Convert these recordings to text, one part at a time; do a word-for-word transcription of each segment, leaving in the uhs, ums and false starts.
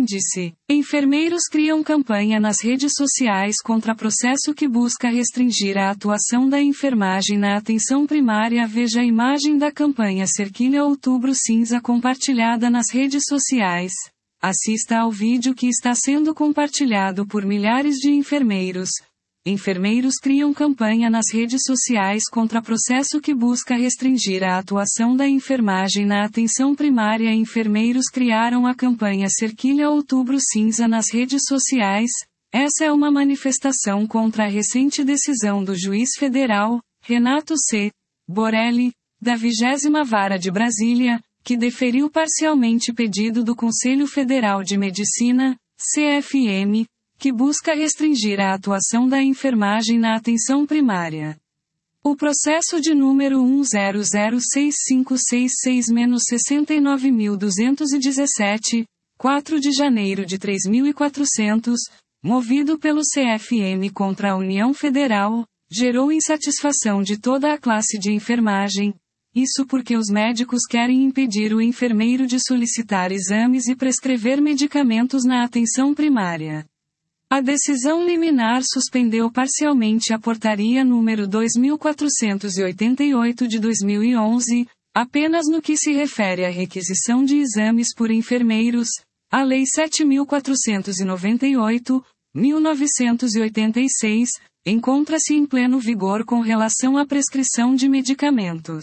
índice. Enfermeiros criam campanha nas redes sociais contra processo que busca restringir a atuação da enfermagem na atenção primária. Veja a imagem da campanha Cerquilha Outubro Cinza compartilhada nas redes sociais. Assista ao vídeo que está sendo compartilhado por milhares de enfermeiros. Enfermeiros criam campanha nas redes sociais contra processo que busca restringir a atuação da enfermagem na atenção primária. Enfermeiros criaram a campanha Cerquilha Outubro Cinza nas redes sociais. Essa é uma manifestação contra a recente decisão do juiz federal, Renato C. Borelli, da vigésima Vara de Brasília, que deferiu parcialmente pedido do Conselho Federal de Medicina, C F M, que busca restringir a atuação da enfermagem na atenção primária. O processo de número um zero zero seis cinco seis seis sessenta e nove mil duzentos e dezessete, quatro de janeiro de três mil e quatrocentos, movido pelo C F M contra a União Federal, gerou insatisfação de toda a classe de enfermagem. Isso porque os médicos querem impedir o enfermeiro de solicitar exames e prescrever medicamentos na atenção primária. A decisão liminar suspendeu parcialmente a Portaria número dois mil quatrocentos e oitenta e oito de dois mil e onze, apenas no que se refere à requisição de exames por enfermeiros, a Lei sete mil quatrocentos e noventa e oito, mil novecentos e oitenta e seis, encontra-se em pleno vigor com relação à prescrição de medicamentos.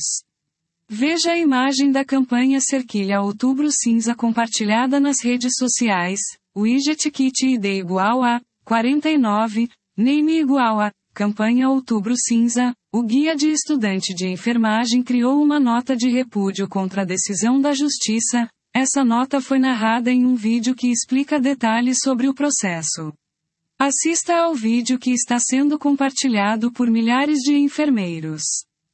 Veja a imagem da campanha Cerquilha Outubro Cinza compartilhada nas redes sociais. Widget Kit I D igual a quarenta e nove, Name igual a campanha Outubro Cinza. O Guia de Estudante de Enfermagem criou uma nota de repúdio contra a decisão da Justiça. Essa nota foi narrada em um vídeo que explica detalhes sobre o processo. Assista ao vídeo que está sendo compartilhado por milhares de enfermeiros.